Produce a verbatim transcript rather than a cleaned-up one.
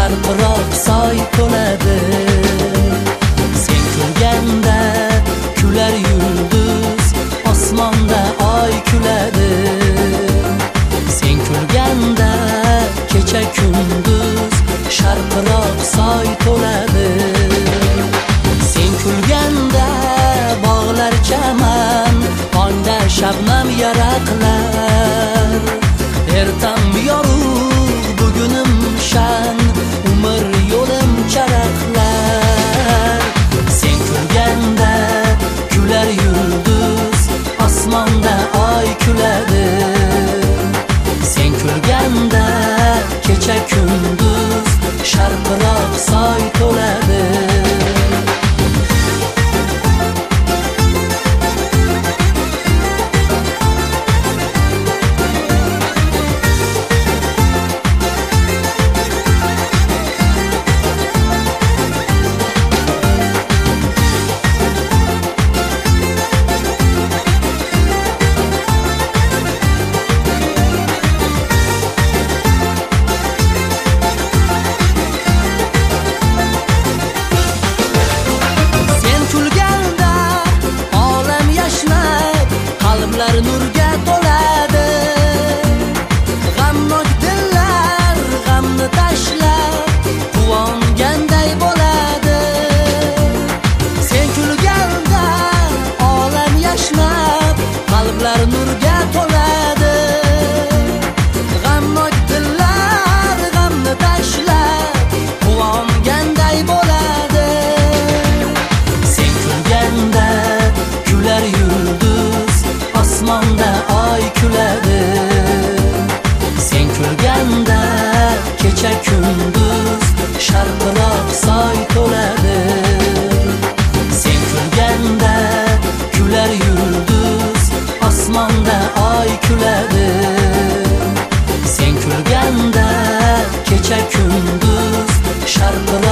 sharqiroq soy to'ladi. Sen kulganda kular yulduz, osmonda oy kuladi. Sen kulganda kecha kunduz sharqiroq soy to'ladi. Sen kulganda bog'lar chaman, tongda shabnam yaraqlar. Ertam yorug', bugunim shan, umr yo'lim charaqlar. Sen kulganda kular yulduz, osmonda oy kuladi. Sen kulganda kecha kunduz sharqiroq soy to'ladi. Qalblar nurga to'ladi. G'amnok dillar g'amni tashlab quvonganday bo'ladi. Sen kulganda olam yashnab, qalblar nurga to'ladi. G'amnok dillar g'amni tashlab quvonganday bo'ladi. Sen kulganda kular yulduz, osmonda oy kuladi. Sen kulganda kecha kunduz sharqiroq soy to'ladi. Sen kulganda kular yulduz, osmonda oy kuladi. Sen kulganda kecha kunduz sharqiroq